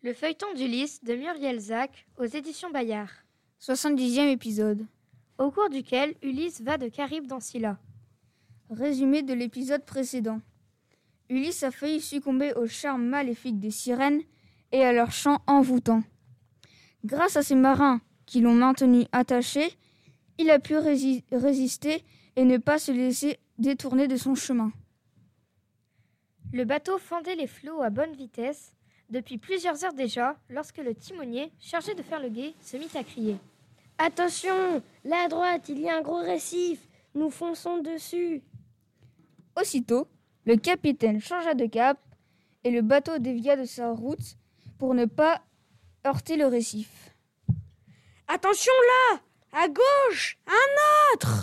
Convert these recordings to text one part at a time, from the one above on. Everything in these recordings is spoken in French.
Le feuilleton d'Ulysse de Muriel Zac aux éditions Bayard. 70e épisode. Au cours duquel Ulysse va de Charybde dans Scylla. Résumé de l'épisode précédent. Ulysse a failli succomber au charme maléfique des sirènes et à leur chant envoûtant. Grâce à ses marins qui l'ont maintenu attaché, il a pu résister et ne pas se laisser détourner de son chemin. Le bateau fendait les flots à bonne vitesse depuis plusieurs heures déjà, lorsque le timonier, chargé de faire le guet, se mit à crier. « Attention, là à droite, il y a un gros récif, nous fonçons dessus !» Aussitôt, le capitaine changea de cap et le bateau dévia de sa route pour ne pas heurter le récif. « Attention là, à gauche, un autre !»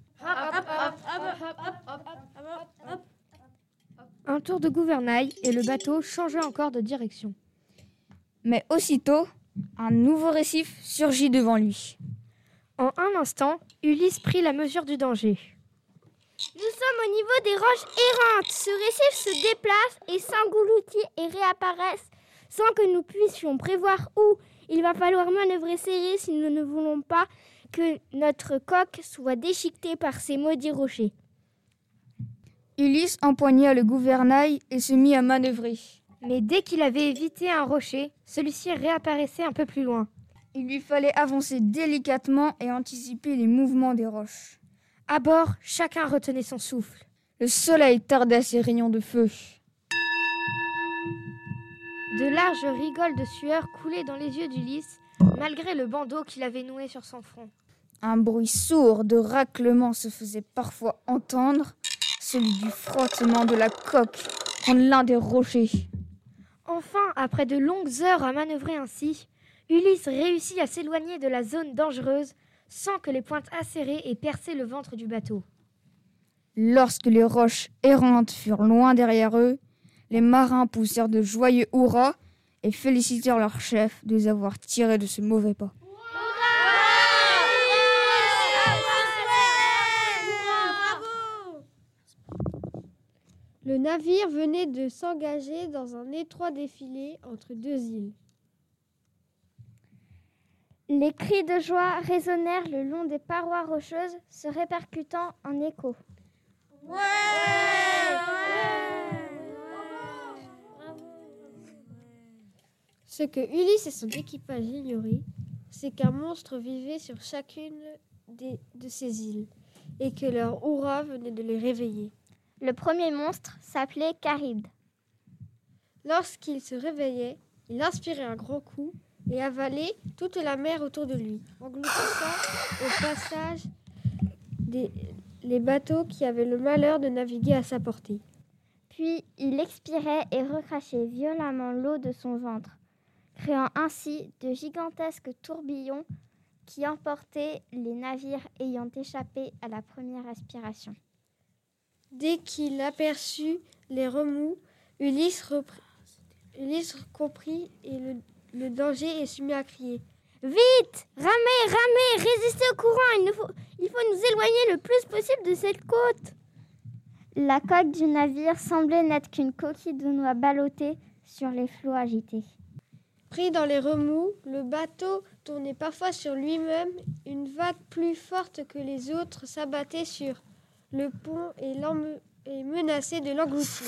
Un tour de gouvernail et le bateau changea encore de direction. Mais aussitôt, un nouveau récif surgit devant lui. En un instant, Ulysse prit la mesure du danger. Nous sommes au niveau des roches errantes. Ce récif se déplace et s'engloutit et réapparaissent sans que nous puissions prévoir où. Il va falloir manœuvrer serré si nous ne voulons pas que notre coque soit déchiquetée par ces maudits rochers. Ulysse empoigna le gouvernail et se mit à manœuvrer. Mais dès qu'il avait évité un rocher, celui-ci réapparaissait un peu plus loin. Il lui fallait avancer délicatement et anticiper les mouvements des roches. À bord, chacun retenait son souffle. Le soleil tardait ses rayons de feu. De larges rigoles de sueur coulaient dans les yeux d'Ulysse, malgré le bandeau qu'il avait noué sur son front. Un bruit sourd de raclement se faisait parfois entendre, celui du frottement de la coque contre l'un des rochers. Enfin, après de longues heures à manœuvrer ainsi, Ulysse réussit à s'éloigner de la zone dangereuse sans que les pointes acérées aient percé le ventre du bateau. Lorsque les roches errantes furent loin derrière eux, les marins poussèrent de joyeux hurrahs et félicitèrent leur chef de les avoir tirés de ce mauvais pas. Le navire venait de s'engager dans un étroit défilé entre deux îles. Les cris de joie résonnèrent le long des parois rocheuses, se répercutant en écho. Ouais! Ce que Ulysse et son équipage ignoraient, c'est qu'un monstre vivait sur chacune de ces îles et que leur hurrah venait de les réveiller. Le premier monstre s'appelait Charybde. Lorsqu'il se réveillait, il inspirait un grand coup et avalait toute la mer autour de lui, engloutissant au passage les bateaux qui avaient le malheur de naviguer à sa portée. Puis il expirait et recrachait violemment l'eau de son ventre, créant ainsi de gigantesques tourbillons qui emportaient les navires ayant échappé à la première aspiration. Dès qu'il aperçut les remous, Ulysse comprit le danger et se mit à crier. « Vite! Ramez! Résistez au courant! Il faut nous éloigner le plus possible de cette côte !» La coque du navire semblait n'être qu'une coquille de noix ballottée sur les flots agités. Pris dans les remous, le bateau tournait parfois sur lui-même. Une vague plus forte que les autres s'abattait sur le pont et menaçait de l'engloutir.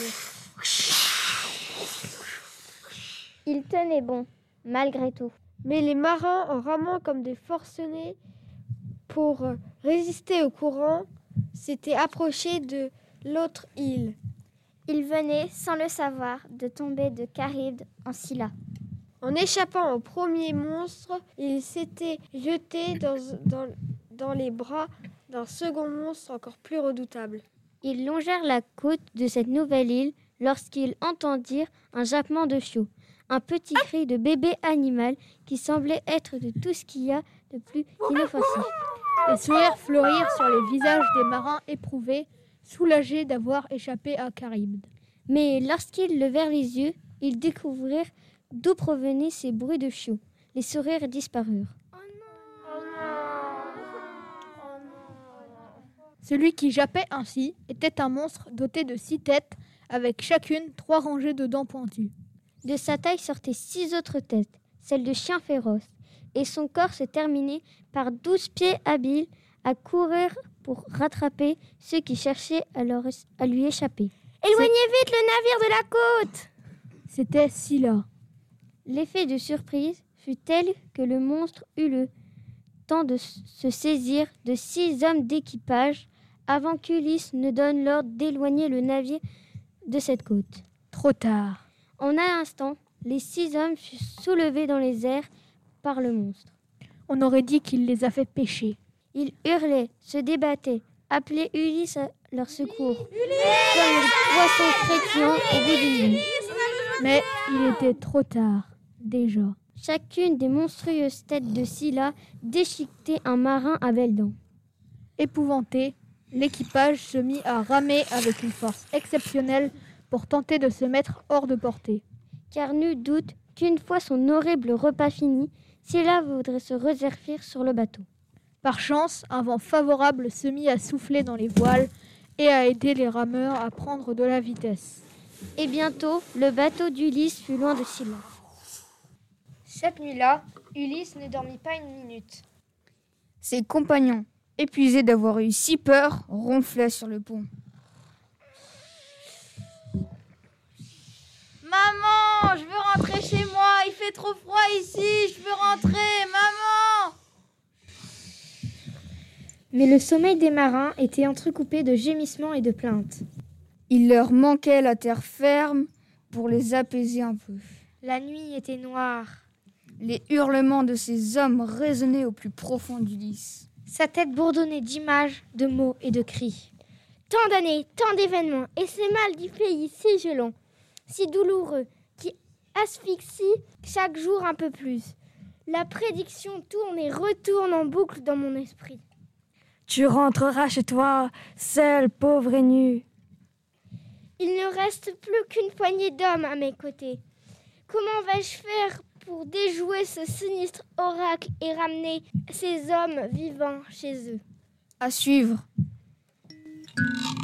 Il tenait bon, malgré tout. Mais les marins, en ramant comme des forcenés pour résister au courant, s'étaient approchés de l'autre île. Ils venaient, sans le savoir, de tomber de Charybde en Scylla. En échappant au premier monstre, ils s'étaient jetés dans les bras d'un second monstre encore plus redoutable. Ils longèrent la côte de cette nouvelle île lorsqu'ils entendirent un jappement de chiots, un petit cri de bébé animal qui semblait être de tout ce qu'il y a de plus inoffensif. Les sourires fleurirent sur les visages des marins éprouvés, soulagés d'avoir échappé à Charybde. Mais lorsqu'ils levèrent les yeux, ils découvrirent d'où provenaient ces bruits de chiots. Les sourires disparurent. Celui qui jappait ainsi était un monstre doté de 6 têtes, avec chacune 3 rangées de dents pointues. De sa taille sortaient 6 autres têtes, celles de chiens féroces, et son corps se terminait par 12 pieds habiles à courir pour rattraper ceux qui cherchaient à lui échapper. Éloignez vite le navire de la côte! C'était Scylla. L'effet de surprise fut tel que le monstre eut le temps de se saisir de 6 hommes d'équipage avant qu'Ulysse ne donne l'ordre d'éloigner le navire de cette côte. Trop tard. En un instant, les 6 hommes furent soulevés dans les airs par le monstre. On aurait dit qu'il les a fait pêcher. Ils hurlaient, se débattaient, appelaient Ulysse à leur secours, comme les poissons chrétiens au bout d'une ligne. Mais il était trop tard, déjà. Chacune des monstrueuses têtes de Scylla déchiquetait un marin à belles dents. Épouvanté, l'équipage se mit à ramer avec une force exceptionnelle pour tenter de se mettre hors de portée. Car nul doute qu'une fois son horrible repas fini, Scylla voudrait se resservir sur le bateau. Par chance, un vent favorable se mit à souffler dans les voiles et à aider les rameurs à prendre de la vitesse. Et bientôt, le bateau d'Ulysse fut loin de Scylla. Cette nuit-là, Ulysse ne dormit pas une minute. Ses compagnons, épuisés d'avoir eu si peur, ronflaient sur le pont. Maman, je veux rentrer chez moi, il fait trop froid ici, je veux rentrer, maman! Mais le sommeil des marins était entrecoupé de gémissements et de plaintes. Il leur manquait la terre ferme pour les apaiser un peu. La nuit était noire. Les hurlements de ces hommes résonnaient au plus profond d'Ulysse. Sa tête bourdonnait d'images, de mots et de cris. Tant d'années, tant d'événements, et ce mal du pays si violent, si douloureux, qui asphyxie chaque jour un peu plus. La prédiction tourne et retourne en boucle dans mon esprit. Tu rentreras chez toi, seule, pauvre et nue. Il ne reste plus qu'une poignée d'hommes à mes côtés. Comment vais-je faire pour déjouer ce sinistre oracle et ramener ces hommes vivants chez eux? À suivre.